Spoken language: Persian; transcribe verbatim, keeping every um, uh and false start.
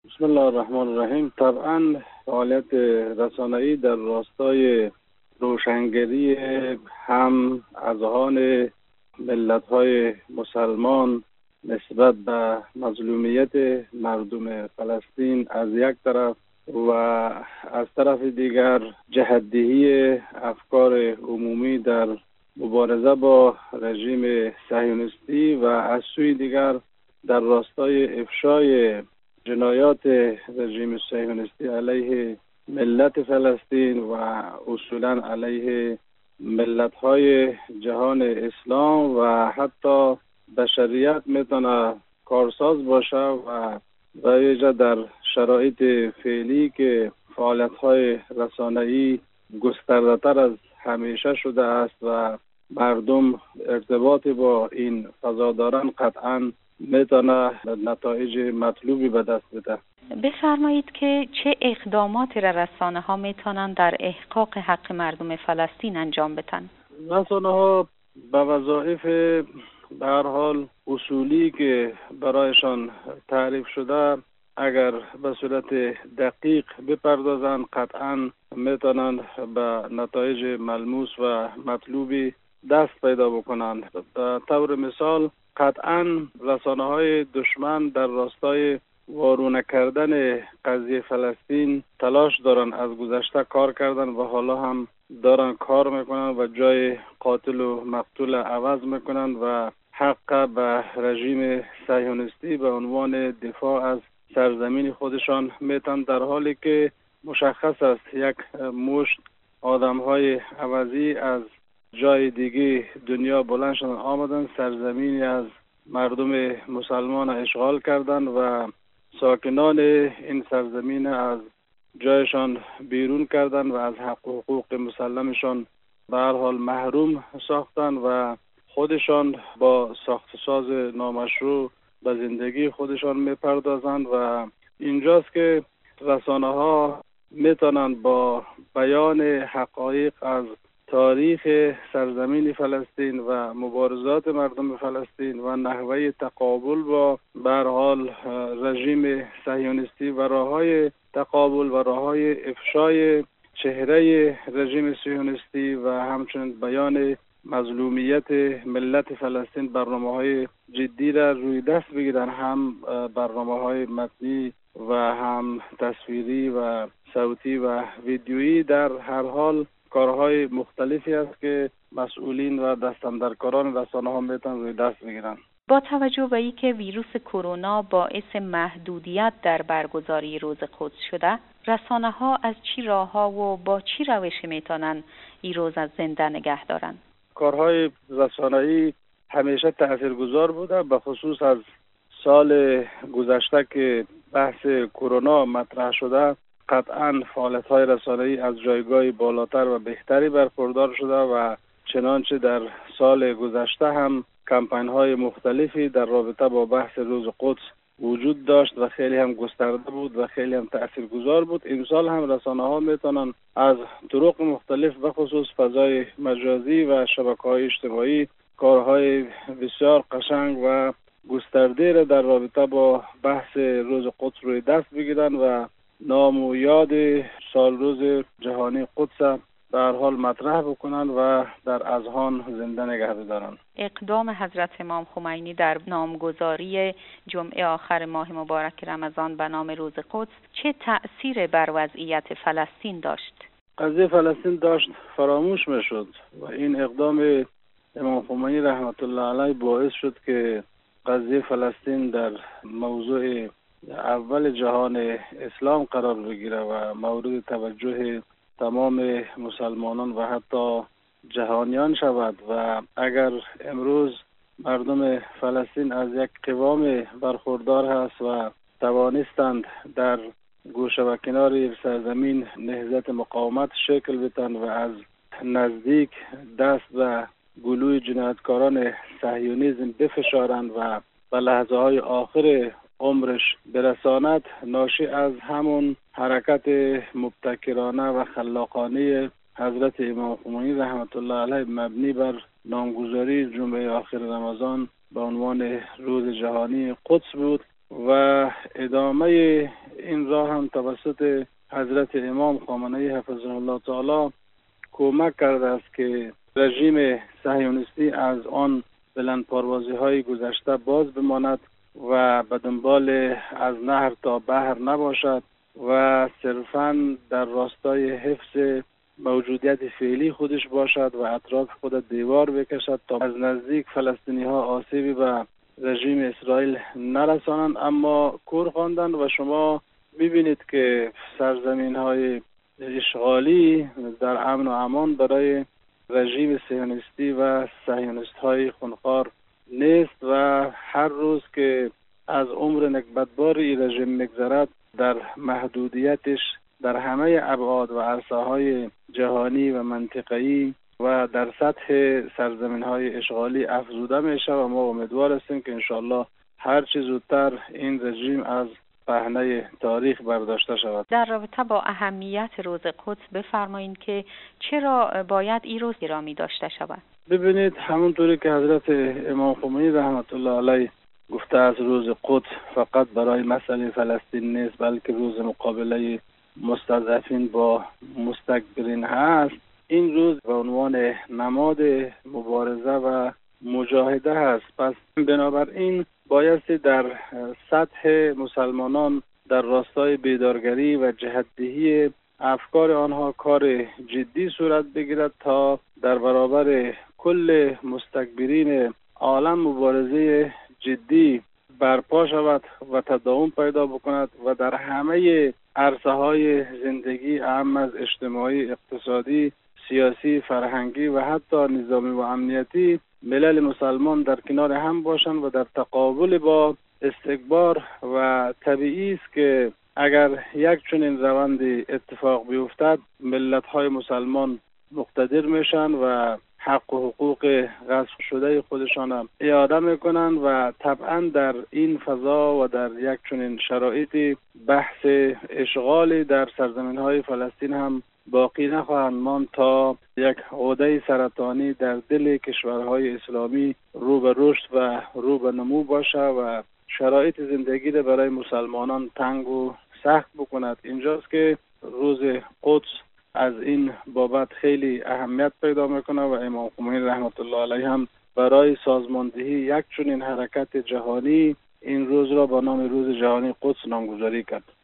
بسم الله الرحمن الرحیم. طبعا فعالیت رسانه‌ای در راستای روشنگری هم اذهان ملت‌های مسلمان نسبت به مظلومیت مردم فلسطین از یک طرف و از طرف دیگر جهت‌دهی افکار عمومی در مبارزه با رژیم صهیونیستی و از سوی دیگر در راستای افشای جنایات رژیم صهیونیستی علیه ملت فلسطین و اصولا علیه ملت‌های جهان اسلام و حتی بشریت میتونه کارساز باشه و به ویژه در شرایط فعلی که فعالیت‌های رسانه‌ای گسترده‌تر از همیشه شده است و مردم ارتباط با این فضا دارن، قطعاً میتونه نتایج مطلوبی به دست بده. بفرمایید که چه اقداماتی را رسانه ها میتونن در احقاق حق مردم فلسطین انجام بدن؟ رسانه ها به وظایف به هر حال اصولی که برایشان تعریف شده اگر به صورت دقیق بپردازند، قطعاً میتونند به نتایج ملموس و مطلوبی دست پیدا بکنند. به طور مثال قطعاً رسانه های دشمن در راستای وارونه کردن قضیه فلسطین تلاش دارن، از گذشته کار کردن و حالا هم دارن کار میکنن و جای قاتل و مقتول عوض میکنن و حق به رژیم صهیونیستی به عنوان دفاع از سرزمین خودشان میتن، در حالی که مشخص است یک مشت آدم های عوضی از جای دیگه دنیا بلند شدن آمدن، سرزمینی از مردم مسلمان اشغال کردن و ساکنان این سرزمین از جایشان بیرون کردن و از حق و حقوق مسلمشان به هر حال محروم ساختن و خودشان با ساخت ساز نامشروع به زندگی خودشان میپردازند. و اینجاست که رسانه ها میتونن با بیان حقایق از تاریخ سرزمین فلسطین و مبارزات مردم فلسطین و نحوه تقابل با به هر حال رژیم صهیونیستی و راههای تقابل و راههای افشای چهره رژیم صهیونیستی و همچنین بیان مظلومیت ملت فلسطین برنامه‌های جدی را روی دست بگیرن، هم برنامه‌های متنی و هم تصویری و صوتی و ویدیویی. در هر حال کارهای مختلفی است که مسئولین و دستاندرکاران رسانه‌ها میتونن روی دست بگیرن. با توجه به اینکه ویروس کرونا باعث محدودیت در برگزاری روز قدس شده، رسانه‌ها از چی راه‌ها و با چی روشی میتونن این روز از زنده نگه دارن؟ کارهای رسانه‌ای همیشه تاثیرگذار بوده، به خصوص از سال گذشته که بحث کرونا مطرح شده. قطعاً فعالیت‌های رسانه‌ای از جایگاه بالاتر و بهتری برخوردار شده و چنانچه در سال گذشته هم کمپین‌های مختلفی در رابطه با بحث روز قدس وجود داشت و خیلی هم گسترده بود و خیلی هم تاثیرگذار بود. این سال هم رسانه‌ها میتونن از طرق مختلف به خصوص فضای مجازی و شبکه‌های اجتماعی کارهای بسیار قشنگ و گسترده را در رابطه با بحث روز قدس روی دست بگیرن و نام و یاد سال روز جهانی قدس به هر حال مطرح بکنن و در اذهان زنده نگه بدارن. اقدام حضرت امام خمینی در نامگذاری جمعه آخر ماه مبارک رمضان به نام روز قدس چه تأثیر بر وضعیت فلسطین داشت؟ قضیه فلسطین داشت فراموش میشد و این اقدام امام خمینی رحمت الله علیه باعث شد که قضیه فلسطین در موضوع اول جهان اسلام قرار بگیره و مورد توجه تمام مسلمانان و حتی جهانیان شود. و اگر امروز مردم فلسطین از یک قوام برخوردار هست و توانستند در گوشه و کنار سرزمین نهضت مقاومت شکل بدن و از نزدیک دست و گلوی جنایتکاران صهیونیسم بفشارند و به لحظه های آخر عمرش برساند، ناشی از همون حرکت مبتکرانه و خلاقانه حضرت امام خمینی رحمت الله علیه مبنی بر نامگذاری جمعه آخر رمضان به عنوان روز جهانی قدس بود و ادامه این راه هم توسط حضرت امام خامنه‌ای حفظه الله تعالی کمک کرده است که رژیم صهیونیستی از آن بلند پروازی های گذشته باز بماند و به دنبال از نهر تا بحر نباشد و صرفاً در راستای حفظ موجودیت فعلی خودش باشد و اطراف خود دیوار بکشد تا از نزدیک فلسطینی ها آسیبی به رژیم اسرائیل نرسانند. اما کور خواندند و شما میبینید که سرزمین های اشغالی در امن و امان برای رژیم صهیونیستی و صهیونیست های خونخوار نیست و هر روز که از عمر نکبتبار این رژیم میگذرد در محدودیتش در همه ابعاد و عرصه های جهانی و منطقه‌ای و در سطح سرزمین های اشغالی افزوده میشه و ما امیدوار هستیم که انشالله هر چه زودتر این رژیم از پهنه تاریخ برداشته شود. در رابطه با اهمیت روز قدس بفرمایید که چرا باید این روز گرامی داشته شود؟ ببینید، همونطوری که حضرت امام خمینی رحمت الله علیه گفته از روز قدس فقط برای مسئله فلسطین نیست بلکه روز مقابله مستضعفین با مستکبرین هست. این روز به عنوان نماد مبارزه و مجاهده هست. پس بنابراین بایستی در سطح مسلمانان در راستای بیدارگری و جهت‌دهی افکار آنها کار جدی صورت بگیرد تا در برابر کل مستکبرین عالم مبارزه جدی برپا شود و تداوم پیدا بکند و در همه عرصه های زندگی اهم از اجتماعی، اقتصادی، سیاسی، فرهنگی و حتی نظامی و امنیتی ملل مسلمان در کنار هم باشند و در تقابل با استکبار و طبیعی است که اگر یک چنین روند اتفاق بیفتد ملت های مسلمان مقتدر میشن و حق و حقوق غصب شده خودشان هم اعاده میکنند و طبعا در این فضا و در یک چنین شرایطی بحث اشغال در سرزمین های فلسطین هم باقی نخواهند ماند تا یک عقده سرطانی در دل کشورهای اسلامی رو به رشد و رو به نمو باشه و شرایط زندگی را برای مسلمانان تنگ و سخت بکند. اینجاست که روز قدس از این بابت خیلی اهمیت پیدا میکنه و امام خمینی رحمت الله علیه هم برای سازماندهی یک چنین حرکت جهانی این روز را با نام روز جهانی قدس نامگذاری کرد.